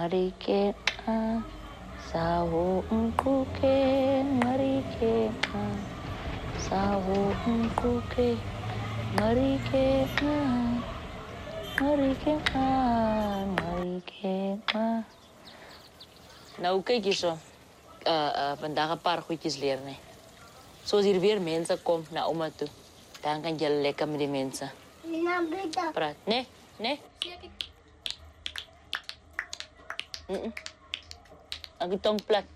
Marike sawo mkuke marike sawo mkuke marike marike marike. Nou kijk je zo. Vandaag een paar goedjes leren. Hè. Zoals hier weer mensen komen naar oma toe. Dan kan je lekker met die mensen praten. Nee, nee. Ang itong plat.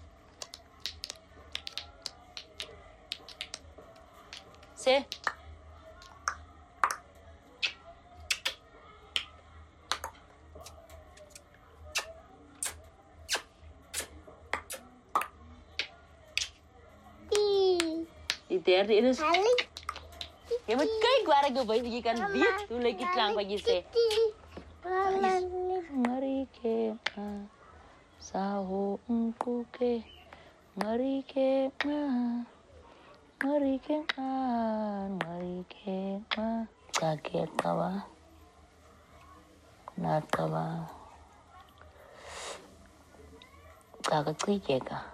Zie? Die derde is... Je moet kijken waar ik over je kan weten hoe leuk het klank wat je zegt. Marike, saho mkuke, marike, marike, marike, sakit kawa, nat kawa, kakak.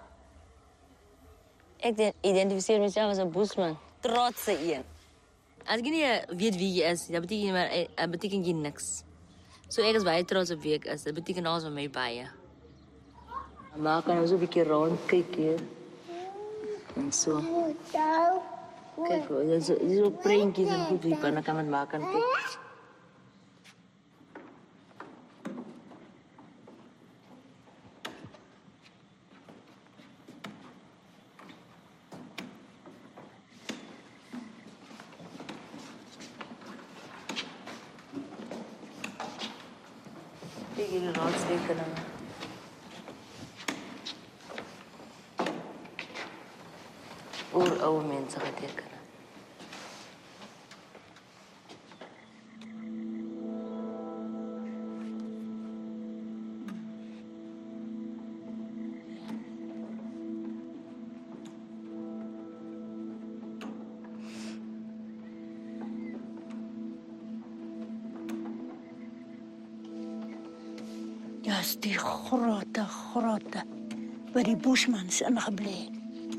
Ik identificeer mezelf als een bushman. Trotse een. Als ik niet weet wie je is, dat betekent je niks. Zo ik is baie trots op wie ik is. Dat betekent alles van mij baie. Maar kan zo een beetje rondkijken. En zo. Kijk hoor, dit is zo prentjes en goed wie dan kan men maken. Kijk. Jullie raadsteken. Oude mensen gaan tekenen. Ja, is die grote, waar die bushmans in gebleven.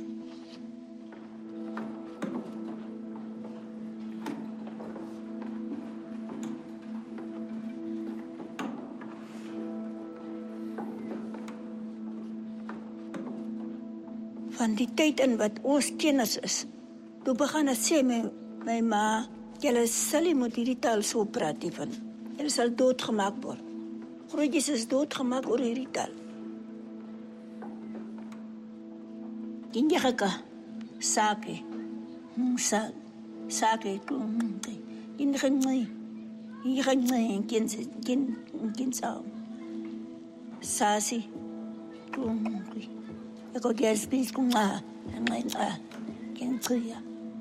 Van die tijd in wat ons kennis is, toen begon het sê my ma, julle sal nie moet hierdie taal so praat nie van. Julle sal doodgemaak word. Grootjes is doodgemaak oor hierdie taal. Kinjaka, sake, sake, kinsaw, sasi, ako gyasipis kung kinsiya.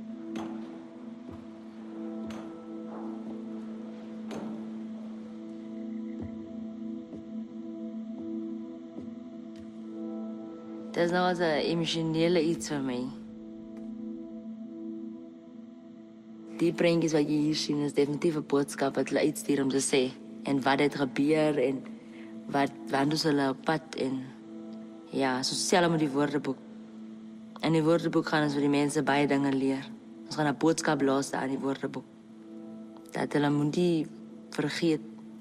Dat is nou wat een emotionele iets voor mij. Die prentjes wat je hier ziet is definitief een boodschap wat hulle uitstuur om te zeggen. En wat het gebeur en waar doen ze hulle op pad en ja, so stel met die woordenboek. En die woordenboek gaan ons vir die mense baie dinge leer. Ons gaan 'n boodskap los aan die woordenboek. Dat hulle moet nie vergeet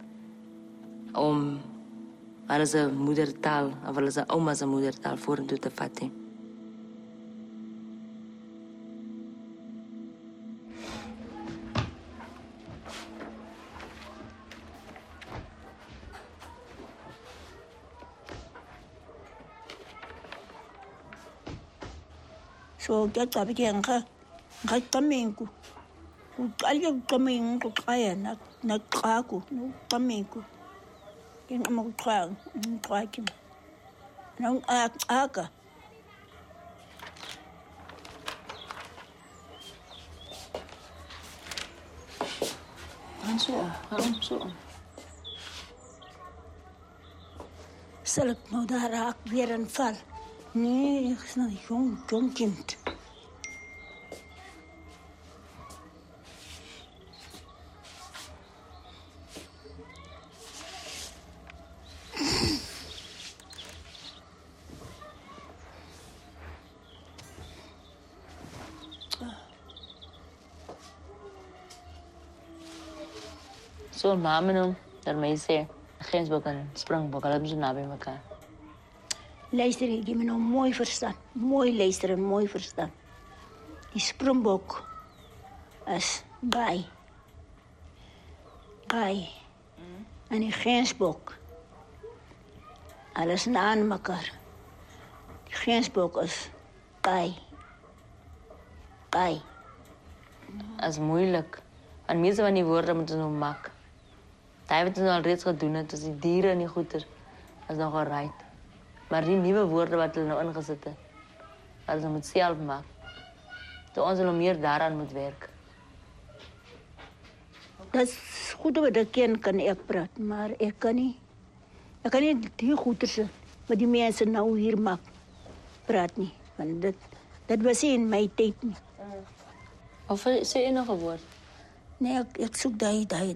om hulle se moedertaal of hulle se ouma se moedertaal vorentoe te vat nie. So gabi ke nga qamengu. Uqalike uqamengu uqaya naqhaku uqamengu. Ngingama uqhaki. Aqaka. Anso. Sal ek nou daar raak weer in val? Nee, ek is nou jong kind. So mama nou, daarmee sê, Gensbok en Springbok, hulle is so naby mekaar. Luister, jy gee my nou mooi verstaan. Mooi luister en mooi verstaan. Die Springbok is by. En die Gensbok, alles na aan mekaar. Die Gensbok is by. Dat is moeilijk. En meeste van die woorden moeten we nog maken. Dat hebben we al reeds gedaan, dus die dieren en die goeder is nog al right. Maar die nieuwe woorden wat we nou ingezet hebben, dat we moet zelf maken. Dus ons nog meer daaraan moet werken. Dat is goed wat ik ken, kan ik praten, maar ik kan niet. Ik kan niet die goeders wat die mensen nou hier maken. Praat niet. Want dat was in mijn tijd niet. Of sê je nog een woord? Nee, ik zoek die dan.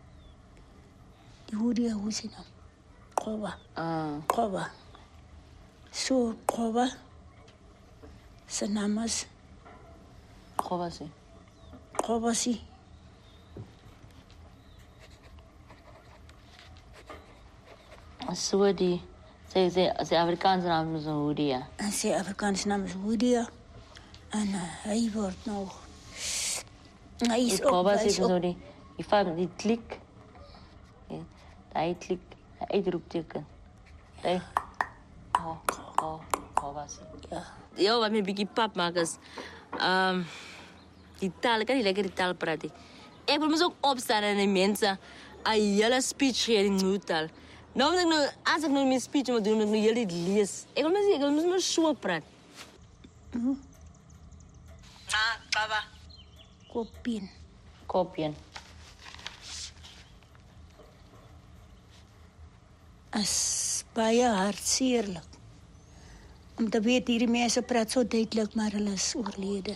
Die hoorde je, hoe ze nou? Koba. Zo, Koba. Zijn naam is... Kobasi. So die... Sy Afrikaanse naam is Hoodia. En sy Afrikaanse naam is Hoodia. En hij wordt nog... Hij is ook... Koba sê so die klik. Die klik, die uitroepteken. Die... Koba sê. Ja, wat my bietjie pap maak is... die taal, ek kan nie lekker die taal praat nie. Ek wil mos ook opstaan en die mense 'n hele speech gee in die taal. Nou moet ek as ek my speech moet doen, moet ek nou heel dit lees. Ek wil mos so praat. Baba. Kopien. As baie hartseerlik. Om te weet hierdie mense praat so duidelik, maar hulle is oorlede.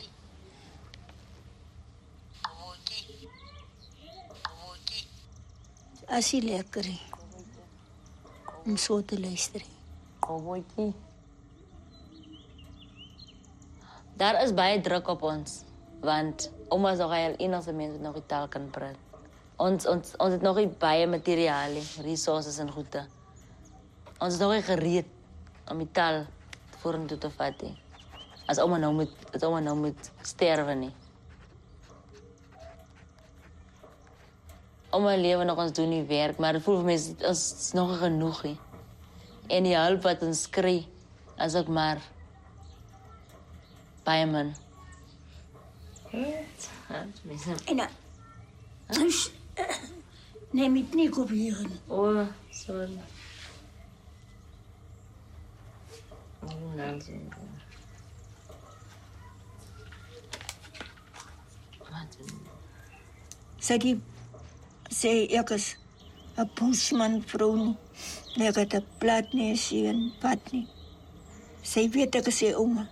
As jy lekker om so te luister. Kobootjie. Daar is baie druk op ons, want oma is nog al enigste mens wat nog die taal kan praat. Ons het nog nie baie materiaal, resources en goede. Ons is nog nie gereed om die taal vorentoe te vat. As oma nou moet sterwe nie. Oma lewe nog, ons doen die werk, maar het voel vir my is nog genoeg nie. En die hulp wat ons kry, is ook maar baie min. En neem het nie op hier. Oh, sorry. Sê ek is 'n bushman vrou nie. Ek het 'n plat nie, sien pad nie. Sy weet ek sê ouma.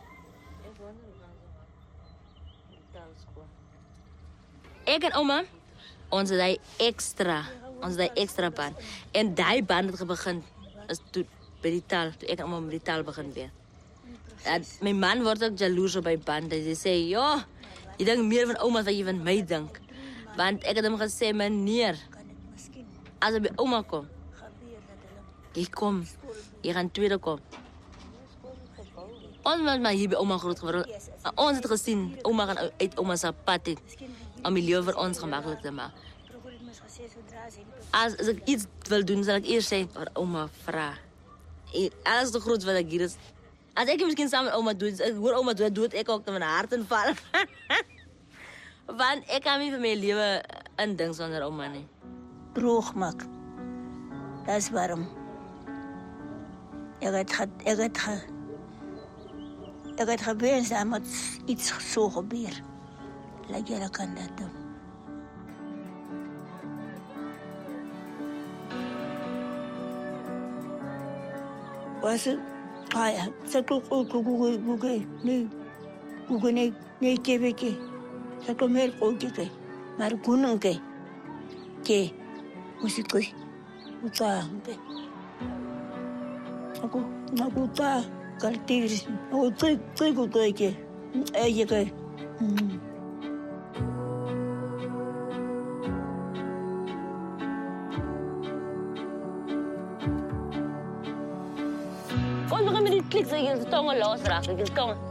Ek en ouma, ons het die extra band. En die band het begin is toe by die taal, toe ek en ouma met die taal begin weer. My man word ook jaloers op my band. Hy sê, "Ja, jy dink meer van ouma as wat jy van my dink." Want ek het hom gesê, "Meneer, as jy by ouma kom, jy gaan tweede kom." Ons was maar hier by ouma groot geword. Ons het gesien, ouma gaan uit ouma se pad uit om die lewe vir ons gemakkelijk te maak. As ek iets wil doen, sal ek eers sê, ouma vra. Alles te groot wat ek hier is. As ek miskien saam met ouma doe, ek hoor ouma doe ek ook met 'n hartaanval. Want ek kan nie vir my lewe indink sonder ouma nie. Droog maak. Dis waarom. Ek het gewens dat moet iets so gebeur. Laat julle kan dat doen. Was het? Ja, ze toch ook nee, kebeke. Ze toch meer ook ke, maar kunun ke, musik uta be. Aku ta kaltir, aku trik ke, ke. klik zodat je de tongen losraakt. Dat je de tongen...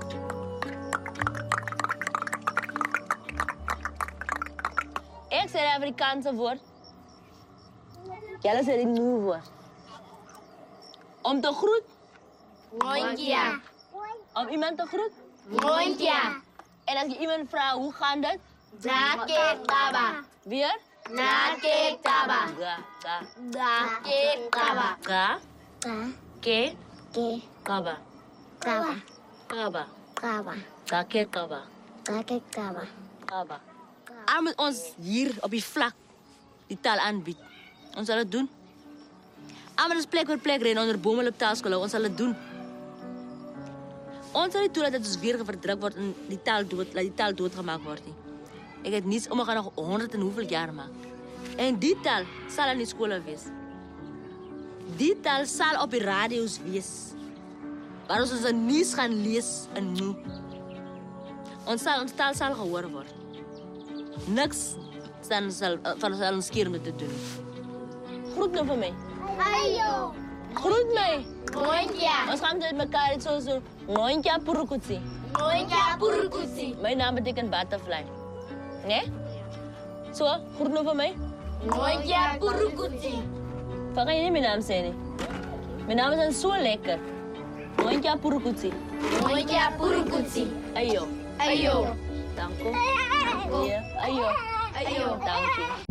Ik zeg het Afrikaanse woord. Jij zegt het nieuwe woord. Om te groet. Mondja. Om iemand te groet. Mondja. En als je iemand vraagt hoe gaat het? Nake taba. Weer? Nake taba. Ga. Nake taba. Ga. Ke. Ke Kaba. taba. Kaba. Taba. Ga ke kaba. Nake taba. Kaba. Hij moet ons hier op die vlak die taal aanbieden. Ons zal het doen. Hij moet ons plek voor plek rennen onder bomen op taalscholen. Ons zal het doen. Ons zal niet toelaten dat het weer verdrukt wordt en die taal doodgemaakt wordt. Ik heb niets om, we gaan nog 100 en hoeveel jaar maken. En die taal zal er niet scholen wezen. Die taal zal op de radio's wezen. Waar ons onze nieuws gaan lezen en nu. Onze taal zal gehoord worden. Niks zal ons keer om te doen. Groet nou voor mij. Ayo. Groet mij. Mondja. Ons gaan met elkaar zo. Mondja Purukutsi. Mondja purkusi. Mijn naam betekent butterfly. Nee? Zo, groet nou voor mij. Mondja purkusi. Van kan je niet mijn naam zeggen? Mijn naam is zo lekker. Mondja Purukutsi. Mondja purkusi. Ayo. Ayo. Dank u. Ja, ayo. Ayo. Dank u.